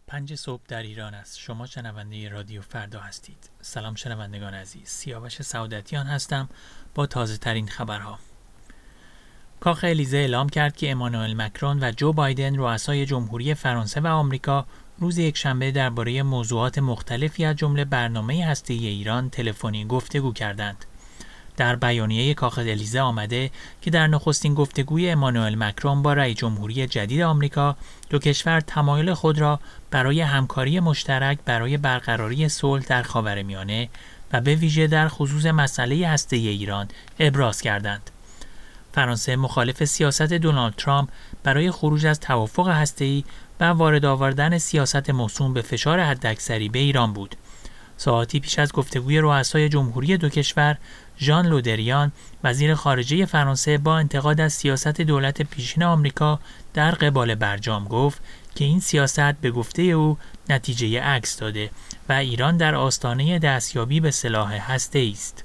5 صبح در ایران است. شما شنونده رادیو فردا هستید. سلام شنوندگان عزیز. سیاوش سعادتیان هستم با تازه ترین خبرها. کاخ الیزه اعلام کرد که امانوئل مکرون و جو بایدن رؤسای جمهوری فرانسه و آمریکا روز یکشنبه درباره موضوعات مختلفی از جمله برنامه هسته‌ای ایران تلفنی گفتگو کردند. در بیانیه کاخ الیزه آمده که در نخستین گفتگوی امانوئل مکرون با رئیس جمهوری جدید آمریکا، دو کشور تمایل خود را برای همکاری مشترک برای برقراری صلح در خاورمیانه و به ویژه در خصوص مسئله هسته‌ای ایران ابراز کردند. فرانسه مخالف سیاست دونالد ترامپ برای خروج از توافق هسته‌ای و وارد آوردن سیاست موسوم به فشار حداکثری به ایران بود. ساعاتی پیش از گفتگوی رؤسای جمهوری دو کشور، ژان لودریان وزیر خارجه فرانسه با انتقاد از سیاست دولت پیشین آمریکا در قبال برجام گفت که این سیاست به گفته او نتیجه عکس داده و ایران در آستانه دستیابی به سلاح هسته‌ای است.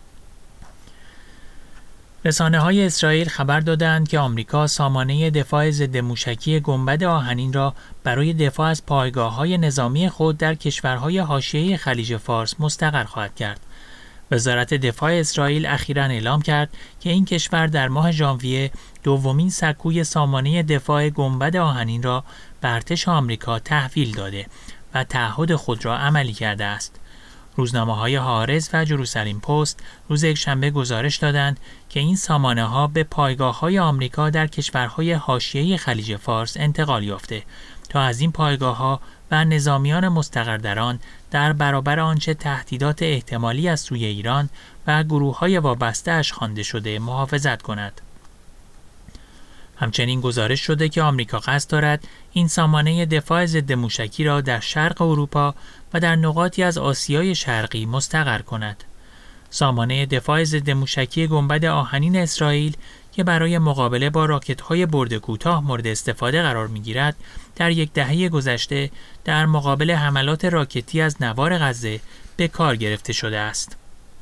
رسانه‌های اسرائیل خبر دادند که آمریکا سامانه دفاع ضد موشکی گنبد آهنین را برای دفاع از پایگاه‌های نظامی خود در کشورهای حاشیه خلیج فارس مستقر خواهد کرد. وزارت دفاع اسرائیل اخیراً اعلام کرد که این کشور در ماه ژانویه دومین سکوی سامانه دفاع گنبد آهنین را به ارتش آمریکا تحویل داده و تعهد خود را عملی کرده است. روزنامه‌های هارز و جروسلم پست روز یکشنبه گزارش دادند که این سامانه‌ها به پایگاه‌های آمریکا در کشورهای حاشیه خلیج فارس انتقال یافته تا از این پایگاه‌ها و نظامیان مستقر در آن در برابر آنچه تهدیدات احتمالی از سوی ایران و گروه‌های وابسته اش خوانده شده محافظت کند. همچنین گزارش شده که آمریکا قصد دارد این سامانه دفاع ضد موشکی را در شرق اروپا و در نقاطی از آسیای شرقی مستقر کند. سامانه دفاع ضد موشکی گنبد آهنین اسرائیل که برای مقابله با راکت‌های برد کوتاه مورد استفاده قرار می‌گیرد، در یک دهه گذشته در مقابل حملات راکتی از نوار غزه به کار گرفته شده است.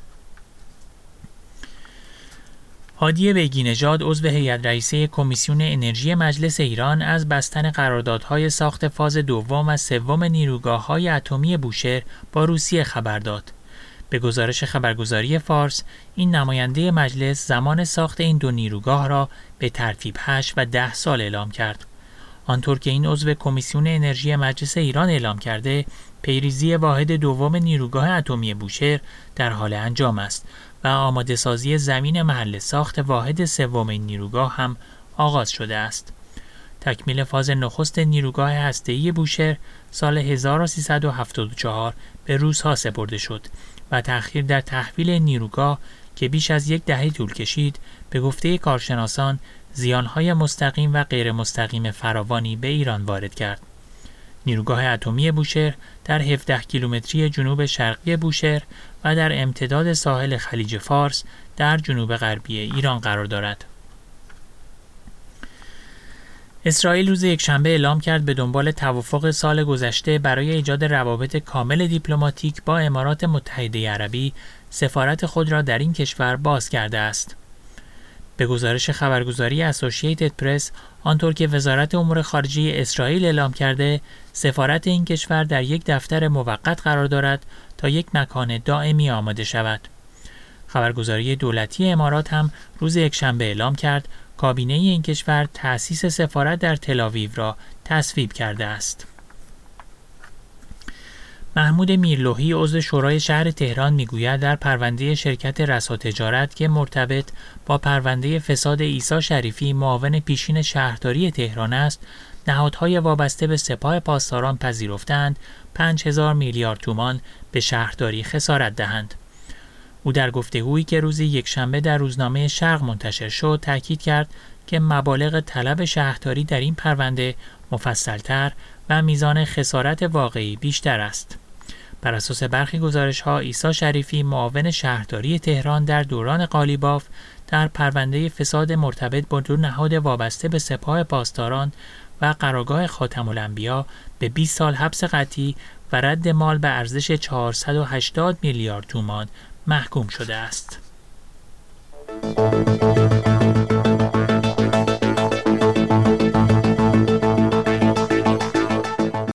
هادی بیگی نژاد عضو هیئت رئیسه کمیسیون انرژی مجلس ایران از بستن قراردادهای ساخت فاز دوم و سوم نیروگاه‌های اتمی بوشهر با روسیه خبر داد. به گزارش خبرگزاری فارس، این نماینده مجلس زمان ساخت این دو نیروگاه را به ترتیب 8 و 10 سال اعلام کرد. آنطور که این عضو کمیسیون انرژی مجلس ایران اعلام کرده، پیریزی واحد دوم نیروگاه اتمی بوشهر در حال انجام است و آماده سازی زمین محل ساخت واحد سوم این نیروگاه هم آغاز شده است. تکمیل فاز نخست نیروگاه هسته‌ای بوشهر سال 1374 به روس‌ها سپرده شد و تأخیر در تحویل نیروگاه که بیش از یک دهه طول کشید، به گفته کارشناسان زیانهای مستقیم و غیر مستقیم فراوانی به ایران وارد کرد. نیروگاه اتمی بوشهر در 17 کیلومتری جنوب شرقی بوشهر و در امتداد ساحل خلیج فارس در جنوب غربی ایران قرار دارد. اسرائیل روز یکشنبه اعلام کرد به دنبال توافق سال گذشته برای ایجاد روابط کامل دیپلماتیک با امارات متحده عربی سفارت خود را در این کشور باز کرده است. به گزارش خبرگزاری اسوسییتد پرس، آنطور که وزارت امور خارجه اسرائیل اعلام کرده، سفارت این کشور در یک دفتر موقت قرار دارد تا یک مکان دائمی آماده شود. خبرگزاری دولتی امارات هم روز یکشنبه اعلام کرد کابینه این کشور تأسیس سفارت در تل‌آویو را تصویب کرده است. محمود میرلوحی عضو شورای شهر تهران میگوید در پرونده شرکت رسا تجارت که مرتبط با پرونده فساد عیسی شریفی معاون پیشین شهرداری تهران است، نهادهای وابسته به سپاه پاسداران پذیرفتند 5000 میلیارد تومان به شهرداری خسارت دهند. او در گفتگویی که روز یکشنبه در روزنامه شرق منتشر شد تاکید کرد که مبالغ طلب شهرداری در این پرونده مفصل‌تر و میزان خسارت واقعی بیشتر است. بر اساس برخی گزارش‌ها، عیسی شریفی معاون شهرداری تهران در دوران قالیباف در پرونده فساد مرتبط با دو نهاد وابسته به سپاه پاسداران و قرارگاه خاتم الانبیا به 20 سال حبس قطعی و رد مال به ارزش 480 میلیارد تومان محکوم شده است.